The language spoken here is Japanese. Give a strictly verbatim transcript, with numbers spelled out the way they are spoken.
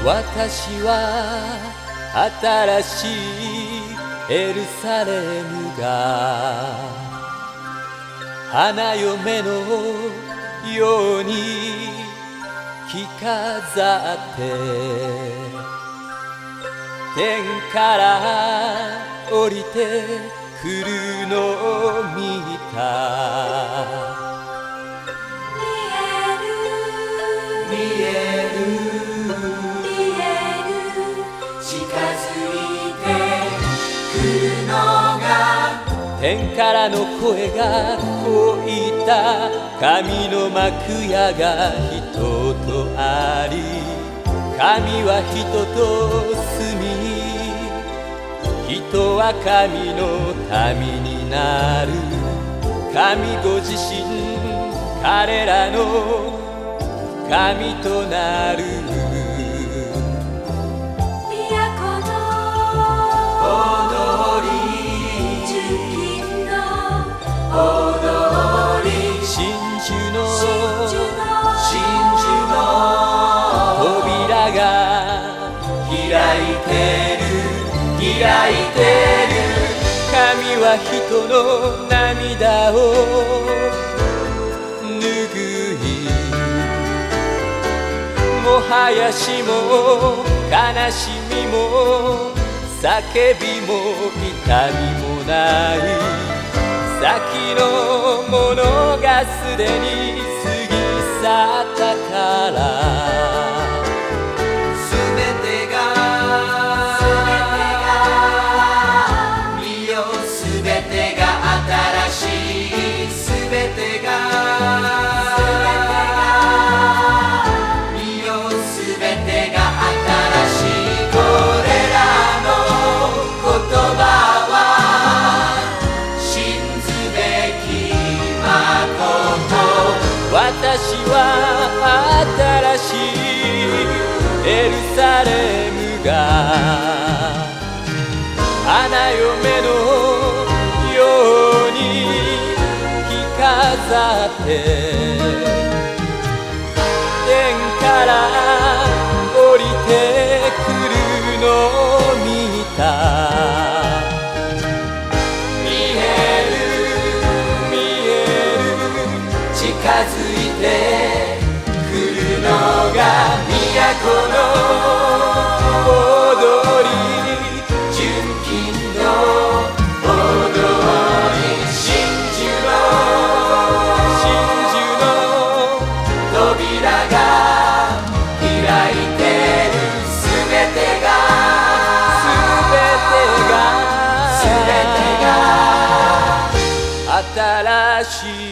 私は新しいエルサレムが花嫁のように着飾って天から降りてくるのを見た。見える見える近づいてくるのが天からの声がこう言った。神の幕屋が人とあり神は人と住み人は神の民になる。神ご自身彼らの神となる。 都の踊り純金の踊り真珠の真珠の真珠の扉が開いてる開いてる。神は人の涙を拭いもはやしも悲しみも叫びも痛みもない先のものがすでに過ぎ去ったからすべてが見よすべてが新しいすべてが私は新しいエルサレムが花嫁のように着飾って天から降りてくるのを見た。近づいてくるのが都の踊り純金の踊り真珠の真珠の扉が開いてる。すべてがすべてがすべてが新しい